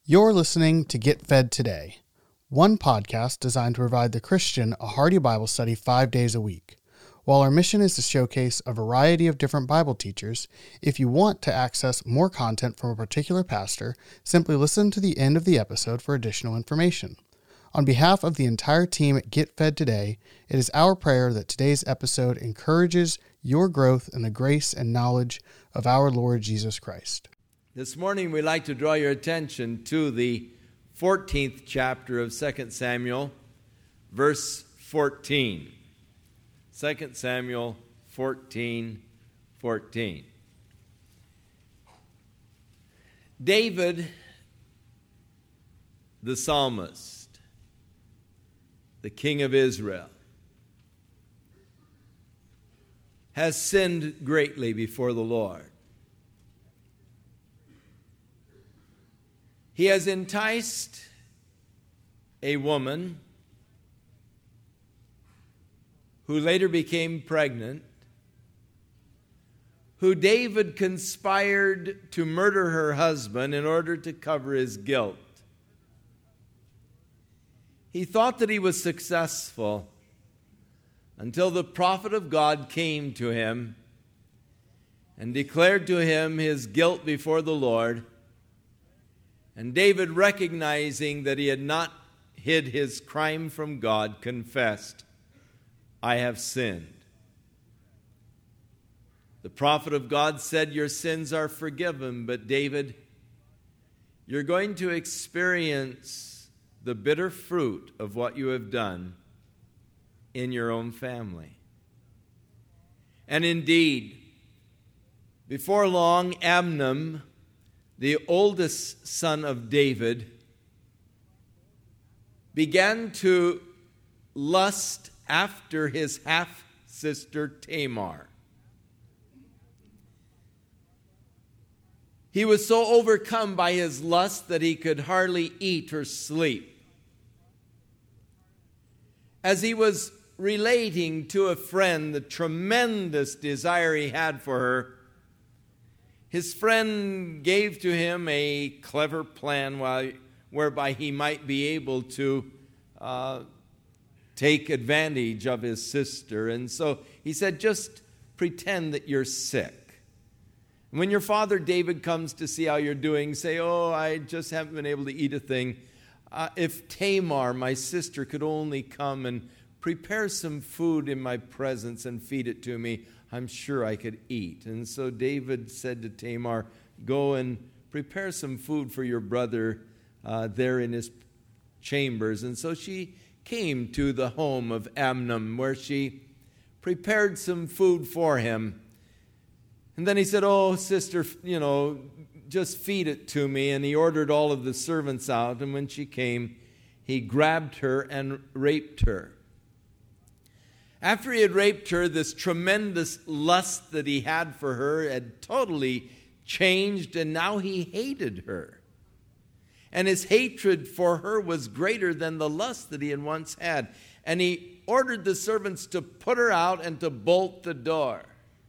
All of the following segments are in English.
You're listening to Get Fed Today, one podcast designed to provide the Christian a hearty Bible study 5 days a week. While our mission is to showcase a variety of different Bible teachers, if you want to access more content from a particular pastor, simply listen to the end of the episode for additional information. On behalf of the entire team at Get Fed Today, it is our prayer that today's episode encourages your growth in the grace and knowledge of our Lord Jesus Christ. This morning we'd like to draw your attention to the 14th chapter of 2 Samuel, verse 14. 2 Samuel 14:14. David, the psalmist, the king of Israel, has sinned greatly before the Lord. He has enticed a woman who later became pregnant, who David conspired to murder her husband in order to cover his guilt. He thought that he was successful until the prophet of God came to him and declared to him his guilt before the Lord. And David, recognizing that he had not hid his crime from God, confessed, "I have sinned." The prophet of God said, "Your sins are forgiven, but David, you're going to experience the bitter fruit of what you have done in your own family." And indeed, before long, Amnon, the oldest son of David, began to lust after his half-sister Tamar. He was so overcome by his lust that he could hardly eat or sleep. As he was relating to a friend the tremendous desire he had for her, his friend gave to him a clever plan whereby he might be able to take advantage of his sister. And so he said, "Just pretend that you're sick. When your father David comes to see how you're doing, say, 'Oh, I just haven't been able to eat a thing. If Tamar, my sister, could only come and prepare some food in my presence and feed it to me, I'm sure I could eat.'" And so David said to Tamar, "Go and prepare some food for your brother there in his chambers." And so she came to the home of Amnon, where she prepared some food for him. And then he said, "Oh, sister, just feed it to me." And he ordered all of the servants out. And when she came, he grabbed her and raped her. After he had raped her, this tremendous lust that he had for her had totally changed, and now he hated her. And his hatred for her was greater than the lust that he had once had. And he ordered the servants to put her out and to bolt the door.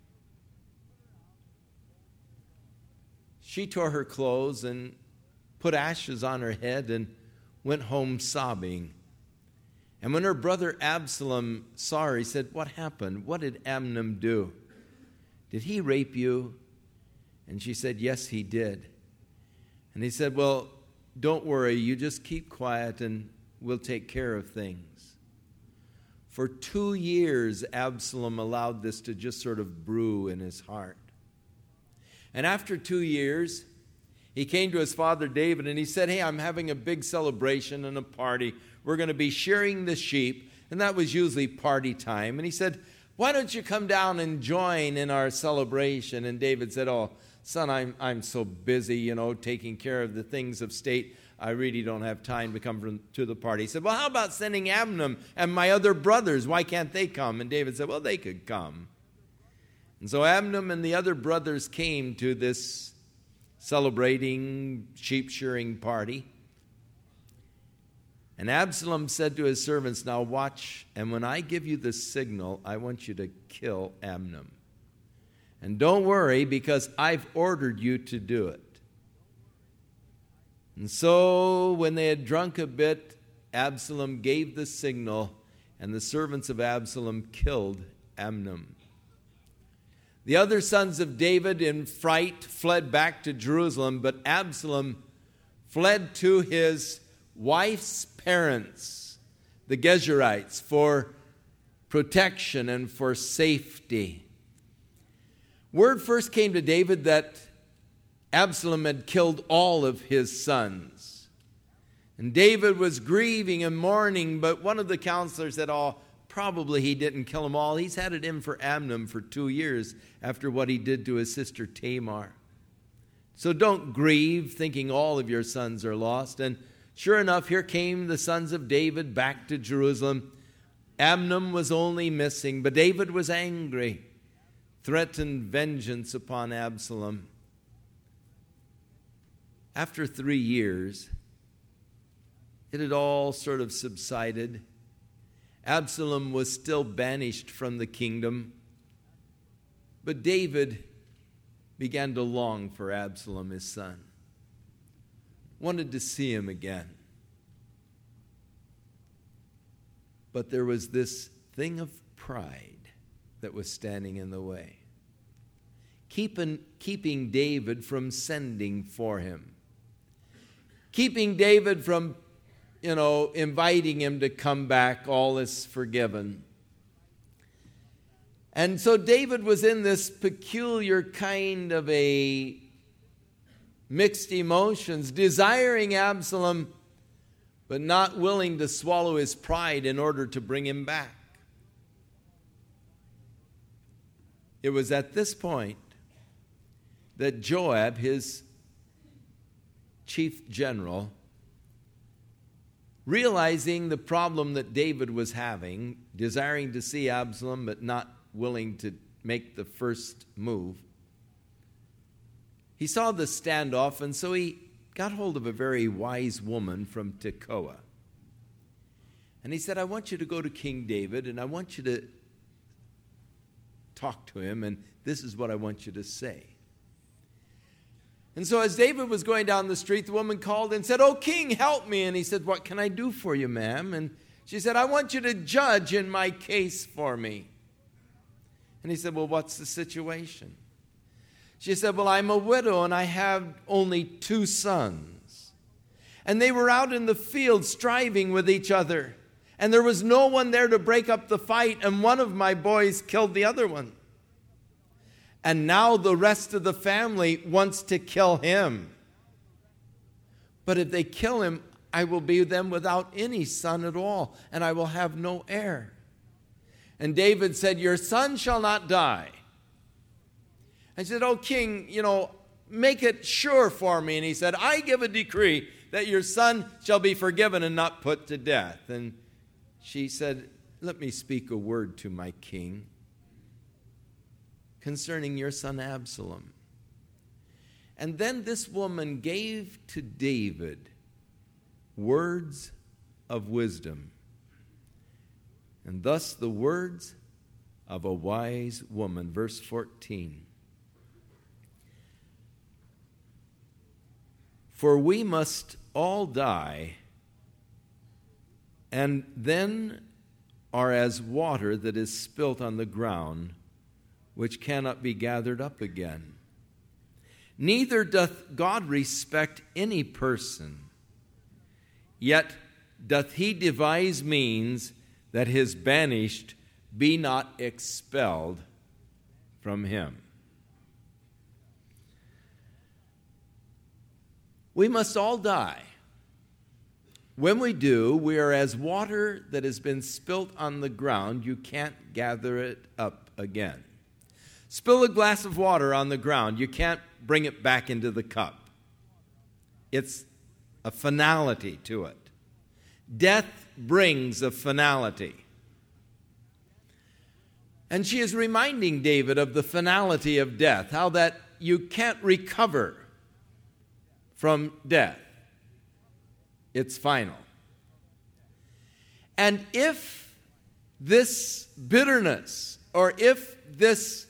She tore her clothes and put ashes on her head and went home sobbing. And when her brother Absalom saw her, he said, "What happened? What did Amnon do? Did he rape you?" And she said, "Yes, he did." And he said, "Well, don't worry. You just keep quiet and we'll take care of things." For 2 years, Absalom allowed this to just sort of brew in his heart. And after 2 years, he came to his father David and he said, "Hey, I'm having a big celebration and a party. We're going to be shearing the sheep." And that was usually party time. And he said, "Why don't you come down and join in our celebration?" And David said, "Oh, son, I'm so busy, taking care of the things of state. I really don't have time to come to the party." He said, "Well, how about sending Amnon and my other brothers? Why can't they come?" And David said, "Well, they could come." And so Amnon and the other brothers came to this celebrating sheep shearing party. And Absalom said to his servants, "Now watch, and when I give you the signal, I want you to kill Amnon. And don't worry, because I've ordered you to do it." And so when they had drunk a bit, Absalom gave the signal, and the servants of Absalom killed Amnon. The other sons of David in fright fled back to Jerusalem, but Absalom fled to his wife's parents, the Geshurites, for protection and for safety. Word first came to David that Absalom had killed all of his sons. And David was grieving and mourning, but one of the counselors said, probably he didn't kill them all. He's had it in for Amnon for 2 years after what he did to his sister Tamar. So don't grieve thinking all of your sons are lost. And sure enough, here came the sons of David back to Jerusalem. Amnon was only missing, but David was angry, threatened vengeance upon Absalom. After 3 years, it had all sort of subsided. Absalom was still banished from the kingdom, but David began to long for Absalom, his son, wanted to see him again. But there was this thing of pride that was standing in the way, keeping David from sending for him, keeping David from, inviting him to come back. All is forgiven. And so David was in this peculiar kind of a mixed emotions, desiring Absalom, but not willing to swallow his pride in order to bring him back. It was at this point that Joab, his chief general, realizing the problem that David was having, desiring to see Absalom but not willing to make the first move, he saw the standoff, and so he got hold of a very wise woman from Tekoa. And he said, I want you to go to King David, and I want you to talk to him, and this is what I want you to say. And so as David was going down the street, the woman called and said, "Oh, king, help me." And he said, "What can I do for you, ma'am?" And she said, "I want you to judge in my case for me." And he said, "Well, what's the situation?" She said, "Well, I'm a widow and I have only 2 sons. And they were out in the field striving with each other. And there was no one there to break up the fight, and one of my boys killed the other one. And now the rest of the family wants to kill him. But if they kill him, I will be then without any son at all, and I will have no heir." And David said, "Your son shall not die." I said, "Oh, king, make it sure for me." And he said, "I give a decree that your son shall be forgiven and not put to death." And she said, "Let me speak a word to my king concerning your son Absalom." And then this woman gave to David words of wisdom. And thus the words of a wise woman. Verse 14. "For we must all die, and then are as water that is spilt on the ground, which cannot be gathered up again. Neither doth God respect any person, yet doth he devise means that his banished be not expelled from him." We must all die. When we do, we are as water that has been spilt on the ground. You can't gather it up again. Spill a glass of water on the ground. You can't bring it back into the cup. It's a finality to it. Death brings a finality. And she is reminding David of the finality of death, how that you can't recover from death. It's final. And if this bitterness, or if this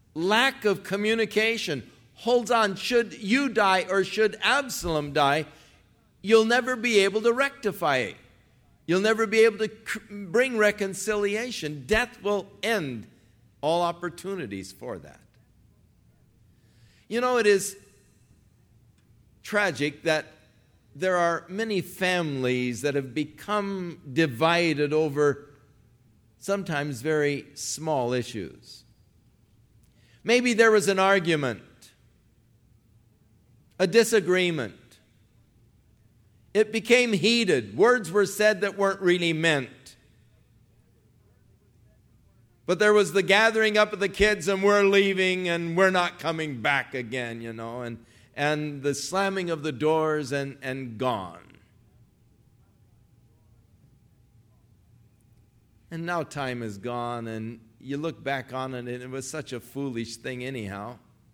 lack of communication holds on, should you die or should Absalom die, you'll never be able to rectify it. You'll never be able to bring reconciliation. Death will end all opportunities for that. You know, it is tragic that there are many families that have become divided over sometimes very small issues. Maybe there was an argument, a disagreement. It became heated. Words were said that weren't really meant. But there was the gathering up of the kids, and we're leaving, and we're not coming back again, you know, and the slamming of the doors and gone. And now time is gone, and you look back on it, and it was such a foolish thing anyhow.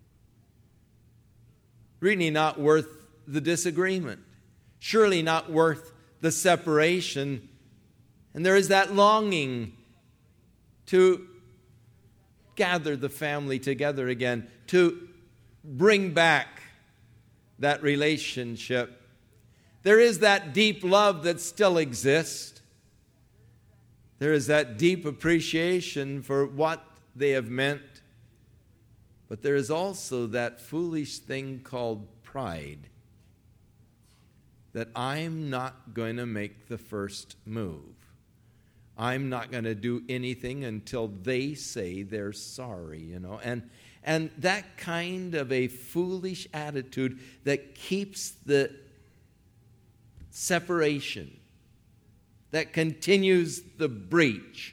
Really not worth the disagreement. Surely not worth the separation. And there is that longing to gather the family together again, to bring back that relationship. There is that deep love that still exists. There is that deep appreciation for what they have meant. But there is also that foolish thing called pride. That I'm not going to make the first move. I'm not going to do anything until they say they're sorry, you know. And that kind of a foolish attitude that keeps the separation, that continues the breach.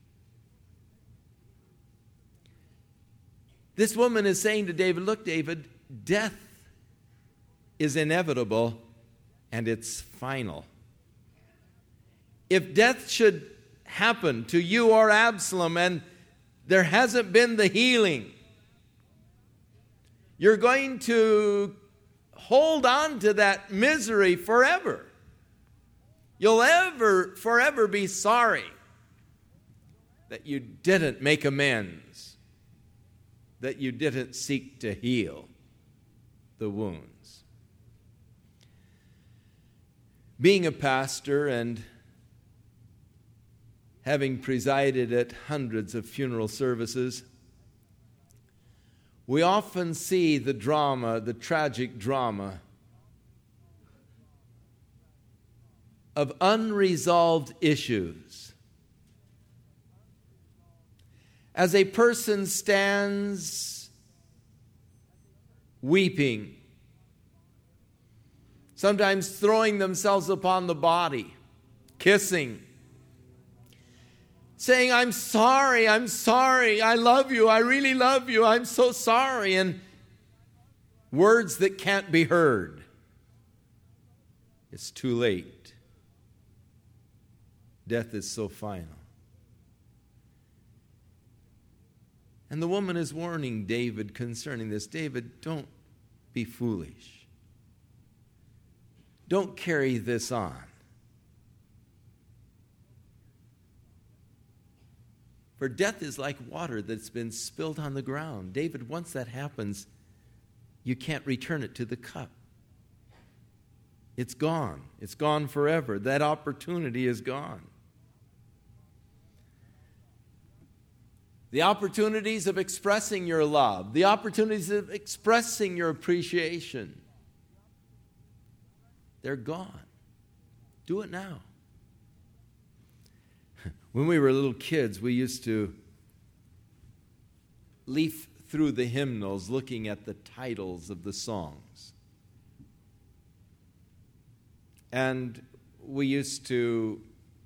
This woman is saying to David, look, David, death is inevitable and it's final. If death should happen to you or Absalom and there hasn't been the healing, you're going to hold on to that misery forever. You'll forever be sorry that you didn't make amends, that you didn't seek to heal the wounds. Being a pastor and having presided at hundreds of funeral services, we often see the drama, the tragic drama of unresolved issues. As a person stands weeping, sometimes throwing themselves upon the body, kissing, saying, I'm sorry, I love you, I really love you, I'm so sorry, and words that can't be heard. It's too late. Death is so final. And the woman is warning David concerning this. David, don't be foolish. Don't carry this on. For death is like water that's been spilled on the ground. David, once that happens, you can't return it to the cup. It's gone. It's gone forever. That opportunity is gone. The opportunities of expressing your love, the opportunities of expressing your appreciation, they're gone. Do it now. When we were little kids, we used to leaf through the hymnals looking at the titles of the songs. And we used to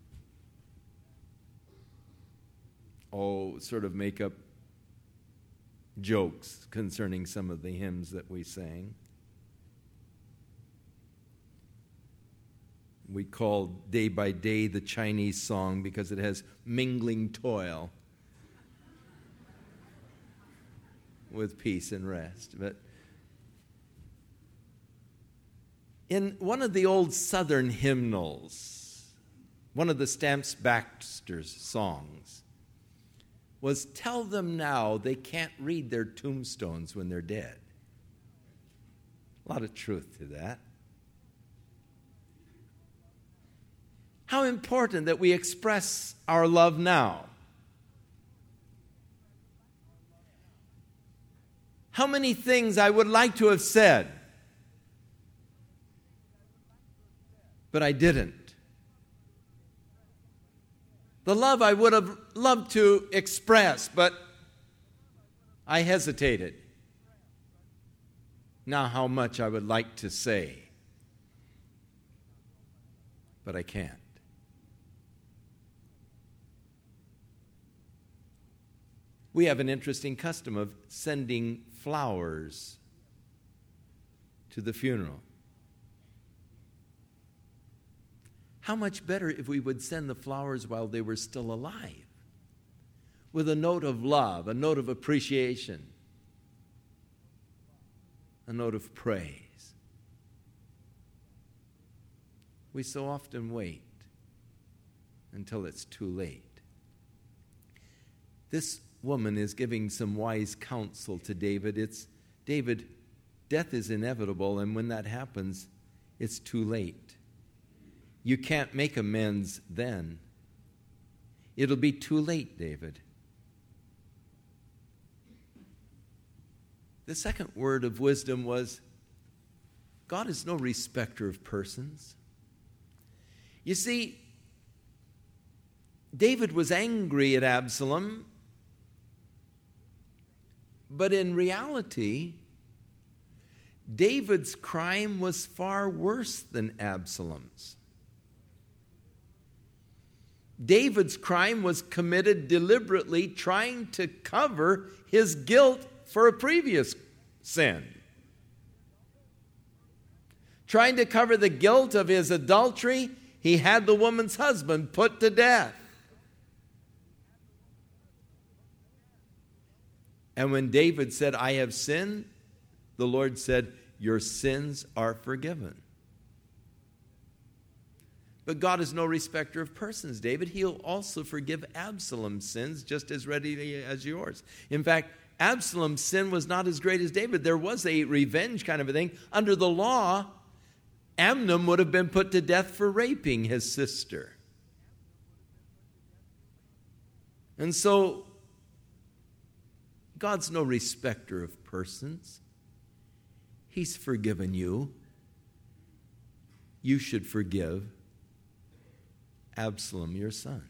sort of make up jokes concerning some of the hymns that we sang. We called Day by Day the Chinese song because it has mingling toil with peace and rest. But in one of the old Southern hymnals, one of the Stamps Baxter's songs was, tell them now they can't read their tombstones when they're dead. A lot of truth to that. How important that we express our love now. How many things I would like to have said, but I didn't. The love I would have loved to express, but I hesitated. Now how much I would like to say, but I can't. We have an interesting custom of sending flowers to the funeral. How much better if we would send the flowers while they were still alive, with a note of love, a note of appreciation, a note of praise. We so often wait until it's too late. This woman is giving some wise counsel to David. It's, David, death is inevitable, and when that happens, it's too late. You can't make amends then. It'll be too late, David. The second word of wisdom was, God is no respecter of persons. You see, David was angry at Absalom, but in reality, David's crime was far worse than Absalom's. David's crime was committed deliberately, trying to cover his guilt for a previous sin. Trying to cover the guilt of his adultery, he had the woman's husband put to death. And when David said, I have sinned, the Lord said, your sins are forgiven. But God is no respecter of persons, David. He'll also forgive Absalom's sins just as readily as yours. In fact, Absalom's sin was not as great as David. There was a revenge kind of a thing. Under the law, Amnon would have been put to death for raping his sister. And so, God's no respecter of persons. He's forgiven you. You should forgive Absalom, your son.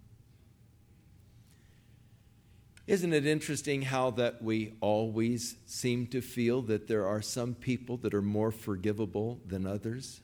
Isn't it interesting how that we always seem to feel that there are some people that are more forgivable than others?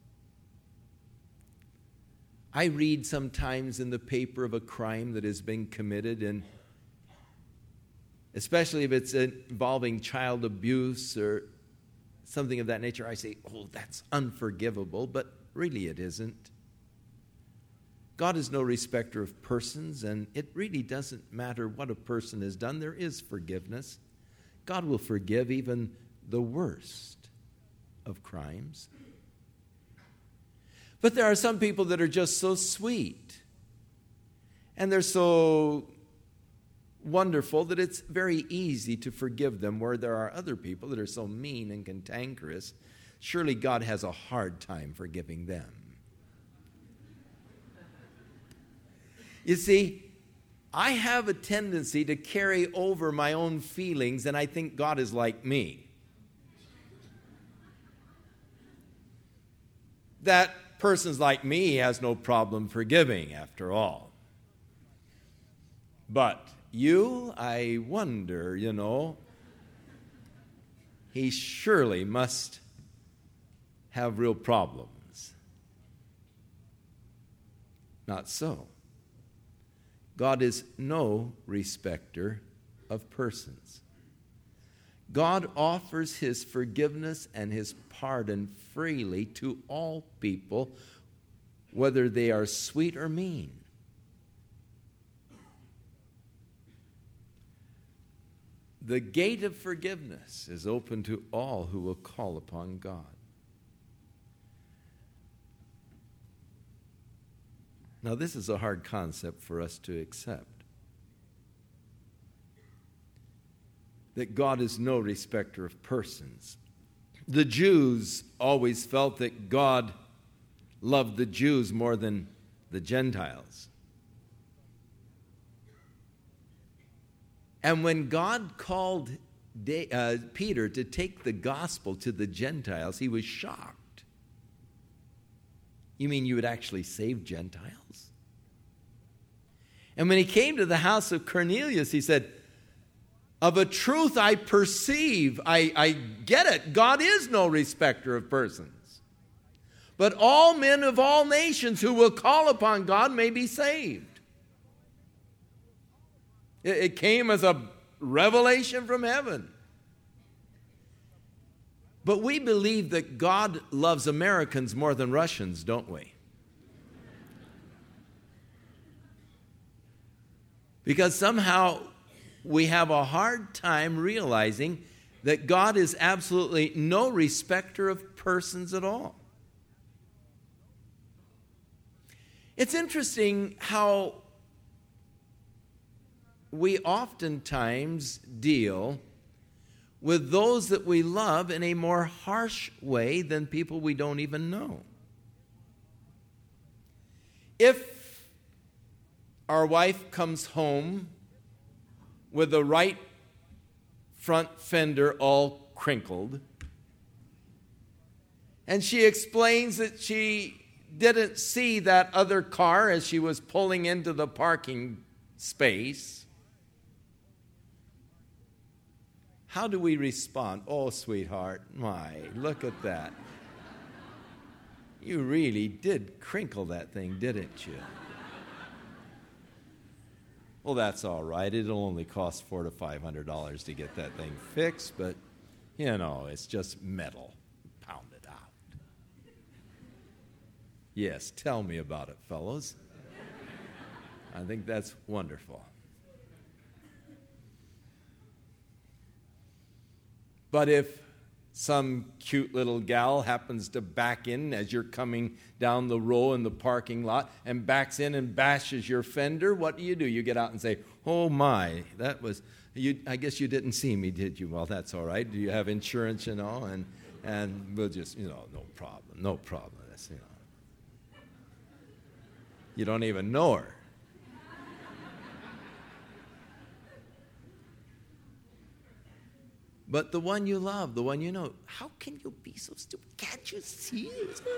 I read sometimes in the paper of a crime that has been committed, and especially if it's involving child abuse or something of that nature, I say, oh, that's unforgivable, but really it isn't. God is no respecter of persons, and it really doesn't matter what a person has done. There is forgiveness. God will forgive even the worst of crimes. But there are some people that are just so sweet, and they're so wonderful that it's very easy to forgive them, where there are other people that are so mean and cantankerous. Surely God has a hard time forgiving them. You see, I have a tendency to carry over my own feelings, and I think God is like me. That persons like me he has no problem forgiving, after all. But you, I wonder, he surely must have real problems. Not so. God is no respecter of persons. God offers his forgiveness and his pardon freely to all people, whether they are sweet or mean. The gate of forgiveness is open to all who will call upon God. Now, this is a hard concept for us to accept. That God is no respecter of persons. The Jews always felt that God loved the Jews more than the Gentiles. And when God called Peter to take the gospel to the Gentiles, he was shocked. You mean you would actually save Gentiles? And when he came to the house of Cornelius, he said, of a truth I perceive, I get it, God is no respecter of persons. But all men of all nations who will call upon God may be saved. It came as a revelation from heaven. But we believe that God loves Americans more than Russians, don't we? Because somehow we have a hard time realizing that God is absolutely no respecter of persons at all. It's interesting how we oftentimes deal with those that we love in a more harsh way than people we don't even know. If our wife comes home with the right front fender all crinkled, and she explains that she didn't see that other car as she was pulling into the parking space, how do we respond? Oh, sweetheart, my, look at that. You really did crinkle that thing, didn't you? Well, that's all right. It'll only cost $400 to $500 to get that thing fixed, but, you know, it's just metal. Pound it out. Yes, tell me about it, fellows. I think that's wonderful. But if some cute little gal happens to back in as you're coming down the row in the parking lot and backs in and bashes your fender, what do? You get out and say, oh my, that was, I guess you didn't see me, did you? Well, that's all right. Do you have insurance, you know? And we'll just, no problem. That's, You don't even know her. But the one you love, the one you know, how can you be so stupid? Can't you see?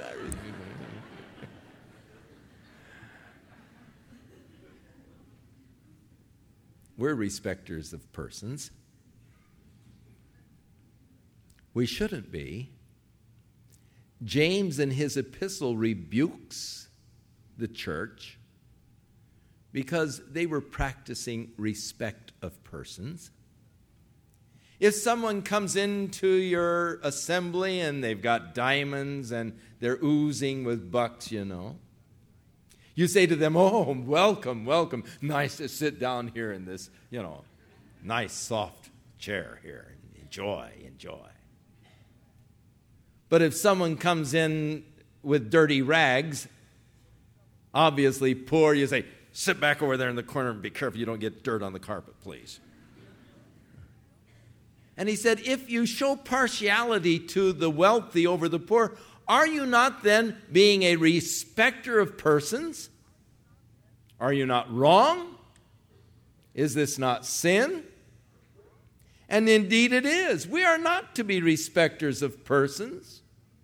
We're respecters of persons. We shouldn't be. James in his epistle rebukes the church because they were practicing respect of persons. If someone comes into your assembly and they've got diamonds and they're oozing with bucks, you say to them, oh, welcome. Nice to sit down here in this, nice soft chair here. Enjoy. But if someone comes in with dirty rags, obviously poor, you say, sit back over there in the corner and be careful you don't get dirt on the carpet, please. And he said, if you show partiality to the wealthy over the poor, are you not then being a respecter of persons? Are you not wrong? Is this not sin? And indeed it is. We are not to be respecters of persons.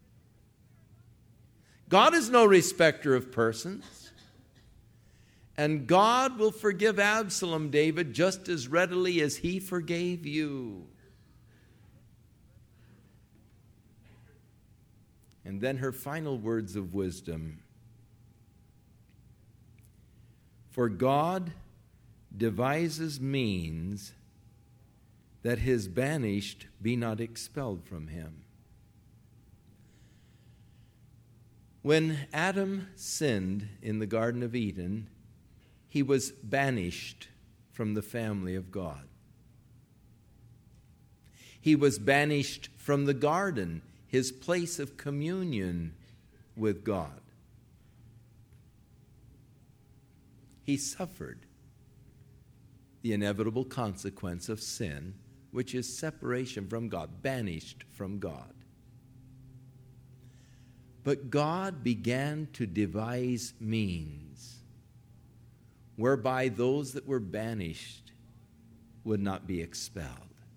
God is no respecter of persons. And God will forgive Absalom, David, just as readily as he forgave you. And then her final words of wisdom. For God devises means that his banished be not expelled from him. When Adam sinned in the Garden of Eden, he was banished from the family of God. He was banished from the garden, his place of communion with God. He suffered the inevitable consequence of sin, which is separation from God, banished from God. But God began to devise means whereby those that were banished would not be expelled.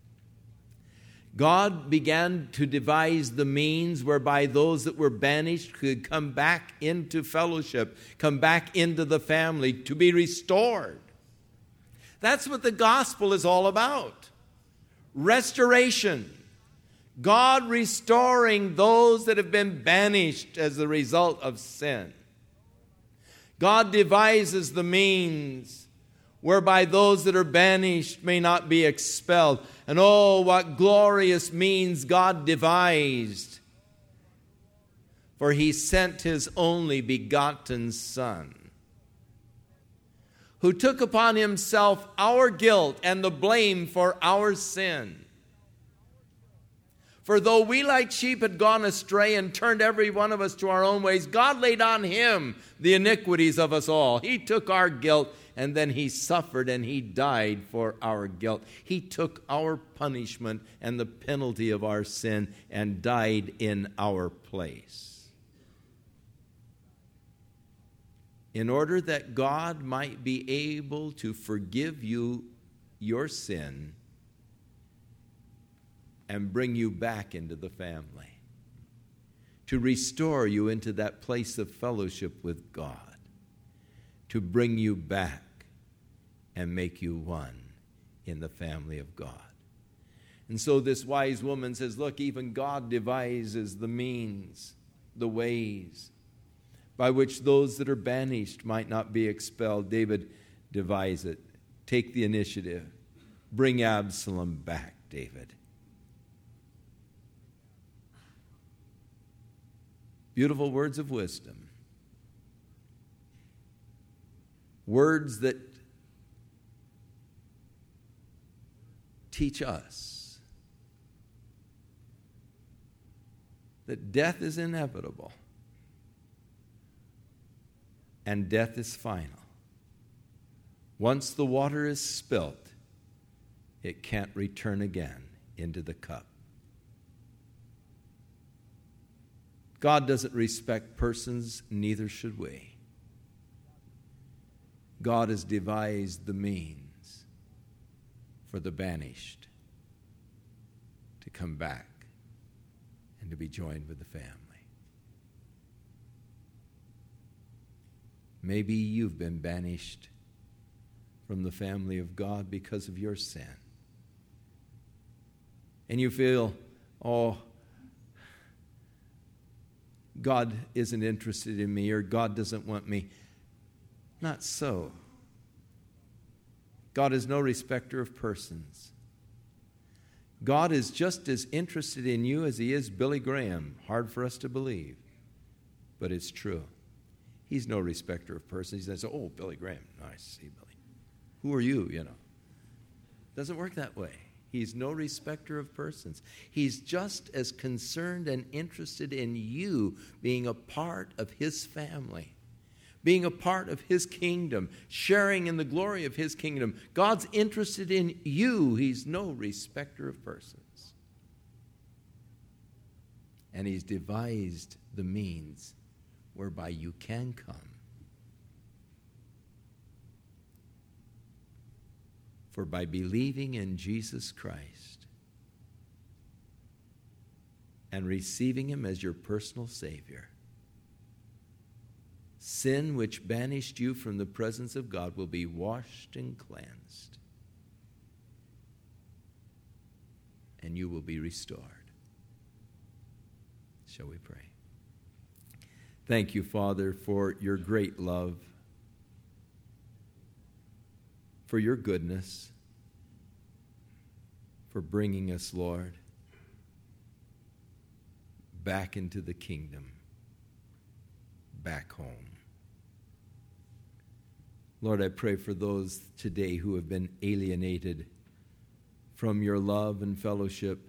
God began to devise the means whereby those that were banished could come back into fellowship, come back into the family, to be restored. That's what the gospel is all about. Restoration. God restoring those that have been banished as a result of sin. God devises the means whereby those that are banished may not be expelled. And oh, what glorious means God devised. For he sent his only begotten Son, who took upon himself our guilt and the blame for our sin. For though we like sheep had gone astray and turned every one of us to our own ways, God laid on him the iniquities of us all. He took our guilt, and then he suffered and he died for our guilt. He took our punishment and the penalty of our sin and died in our place. In order that God might be able to forgive you your sin and bring you back into the family, to restore you into that place of fellowship with God, to bring you back and make you one in the family of God. And so this wise woman says, look, even God devises the means, the ways by which those that are banished might not be expelled. David devised it. Take the initiative. Bring Absalom back, David. Beautiful words of wisdom. Words that teach us that death is inevitable and death is final. Once the water is spilt, it can't return again into the cup. God doesn't respect persons, neither should we. God has devised the means for the banished to come back and to be joined with the family. Maybe you've been banished from the family of God because of your sin. And you feel, oh, God isn't interested in me, or God doesn't want me. Not so. God is no respecter of persons. God is just as interested in you as he is Billy Graham. Hard for us to believe, but it's true. He's no respecter of persons. He says, oh, Billy Graham, nice, see Billy. Who are you, Doesn't work that way. He's no respecter of persons. He's just as concerned and interested in you being a part of his family, being a part of his kingdom, sharing in the glory of his kingdom. God's interested in you. He's no respecter of persons. And he's devised the means whereby you can come. For by believing in Jesus Christ and receiving him as your personal Savior, sin which banished you from the presence of God will be washed and cleansed, and you will be restored. Shall we pray? Thank you, Father, for your great love, for your goodness, for bringing us, Lord, back into the kingdom, back home. Lord, I pray for those today who have been alienated from your love and fellowship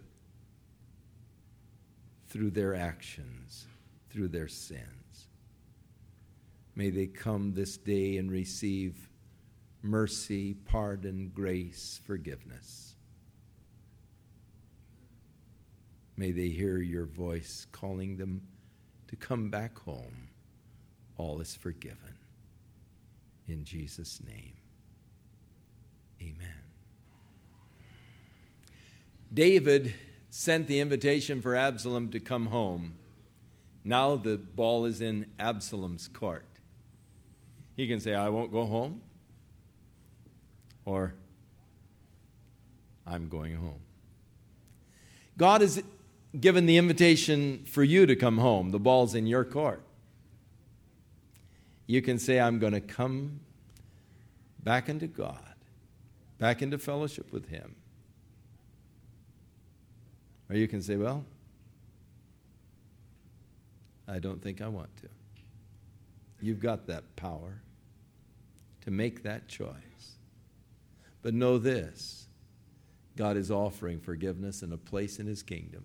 through their actions, through their sins. May they come this day and receive mercy, pardon, grace, forgiveness. May they hear your voice calling them to come back home, all is forgiven. In Jesus' name, amen. David sent the invitation for Absalom to come home. Now the ball is in Absalom's court. He can say, I won't go home, or I'm going home. God has given the invitation for you to come home. The ball's in your court. You can say, I'm going to come back into God, back into fellowship with Him. Or you can say, well, I don't think I want to. You've got that power to make that choice. But know this, God is offering forgiveness and a place in His kingdom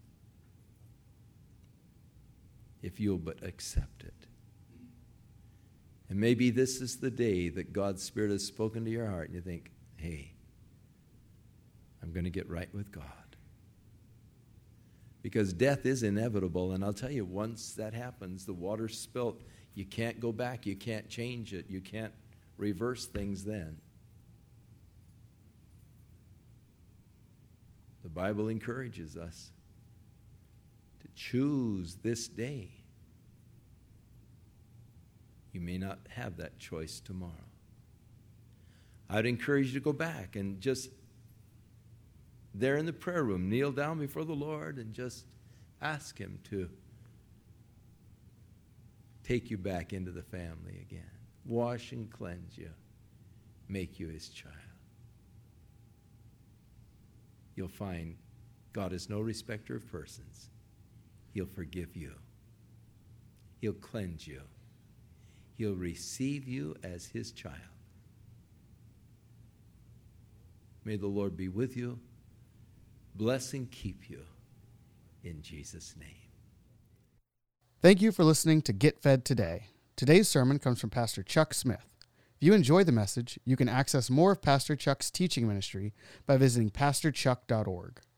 if you'll but accept it. And maybe this is the day that God's Spirit has spoken to your heart and you think, hey, I'm going to get right with God. Because death is inevitable, and I'll tell you, once that happens, the water's spilt, you can't go back, you can't change it, you can't reverse things then. The Bible encourages us to choose this day. You may not have that choice tomorrow. I'd encourage you to go back and just there in the prayer room, kneel down before the Lord and just ask Him to take you back into the family again. Wash and cleanse you. Make you His child. You'll find God is no respecter of persons. He'll forgive you. He'll cleanse you. He'll receive you as His child. May the Lord be with you. Bless and keep you in Jesus' name. Thank you for listening to Get Fed Today. Today's sermon comes from Pastor Chuck Smith. If you enjoy the message, you can access more of Pastor Chuck's teaching ministry by visiting pastorchuck.org.